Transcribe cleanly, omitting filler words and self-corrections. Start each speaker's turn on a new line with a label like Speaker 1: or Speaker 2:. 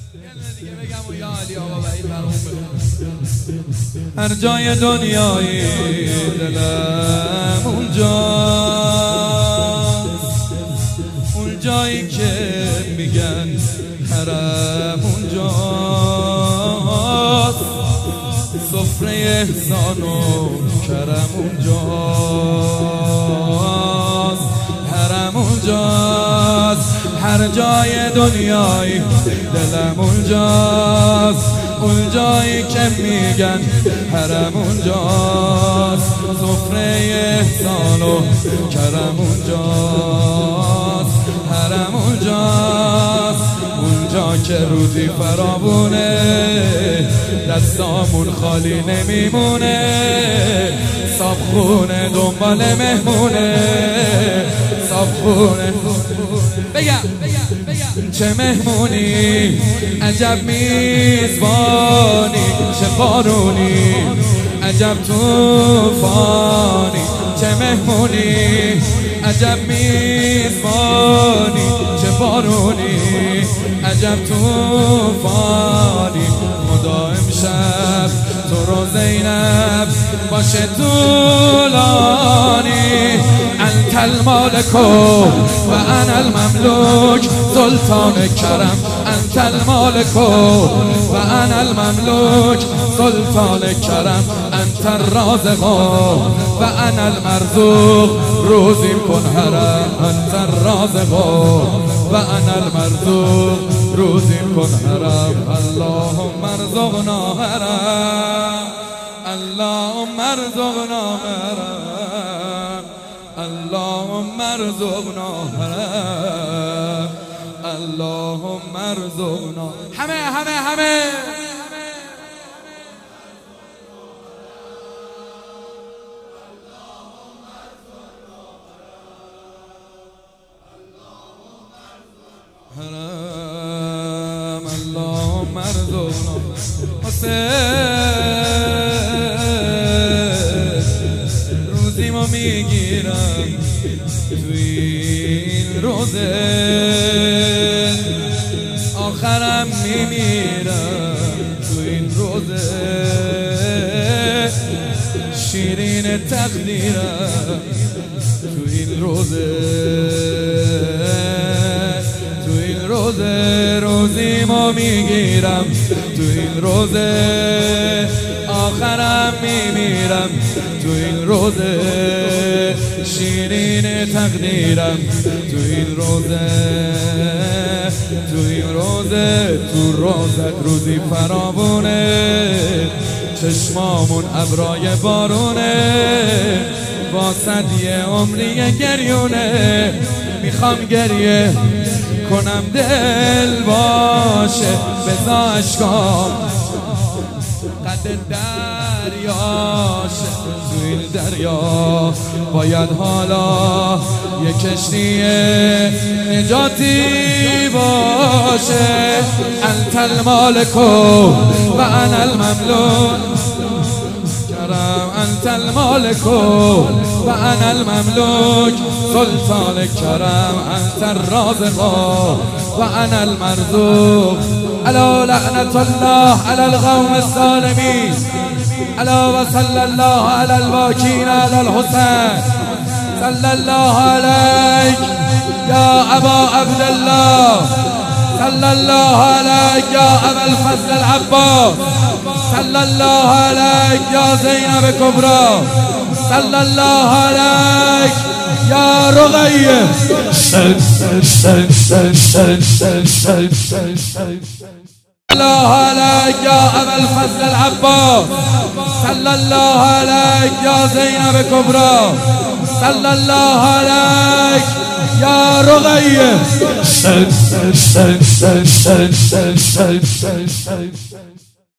Speaker 1: هر جای دنیایی دلم اونجاست، اون جایی که میگن حرم اونجاست، سفره احسان و کرم اونجاست، حرم اونجاست. هر جای دنیایی دلم اونجاست، اون جایی که میگن حرم اونجاست، سفره احسان و کرم اونجاست، حرم اونجاست. اونجا که روزی فراوونه، دستامون خالی نمیمونه، صابخونه دنبال مهمونه، صابخونه بگم چه مهمونی، عجب میزبانی، چه بارونی، عجب توفانی، چه مهمونی، عجب میزبانی، چه بارونی، عجب توفانی. خدا امشب تو رو زینب باشه طولانی. انت المالک و انا المملوک، سلطان کرم. انت المالک و انا المملوک، سلطان کرم. انت الرازق و انا المرزوق، روزیم کن حرم. انت الرازق و انا المرزوق، روزیم کن حرم. اللهم ارزقنا حرم، اللهم ارزقنا حرم، اللهم ارزقنا حرم، اللهم ارزقنا. همه حرم، اللهم ارزقنا. روزیمو میگیرم تو این روزه، آخرم میمیرم تو این روزه. شیرین تقدیرم تو این روزه، تو این روزه. روزیمو میگیرم تو این روزه، آخرم میمیرم تو این روزه. شیرین تقدیرم تو این روزه، تو این روزه. تو روزت روزی فراوونه، چشمامون ابرای بارونه، واسد یه عمری گریونه. میخوام گریه کنم دل باشه، بزا اشکام قد دریاشه. تو این دریا باید حالا یه کشتی نجاتی باشه. انت المالک و انا المملوک کرم. انت المالک و انا المملوک، سلطان کرم. انت الرازق و انا المرزوق. الا لعنت الله على القوم الظالمین. الا وصلى الله على الباكين على الحسين. صلى الله عليك يا ابا عبد الله، صلى الله عليك يا ابا الفضل العباس، صلى الله عليك يا زينب كبرى، صلى الله عليك يا رقية. الله عليك يا أبا الفضل العباس، صلى الله عليك يا زينب كبرى، صلى الله عليك يا رقية.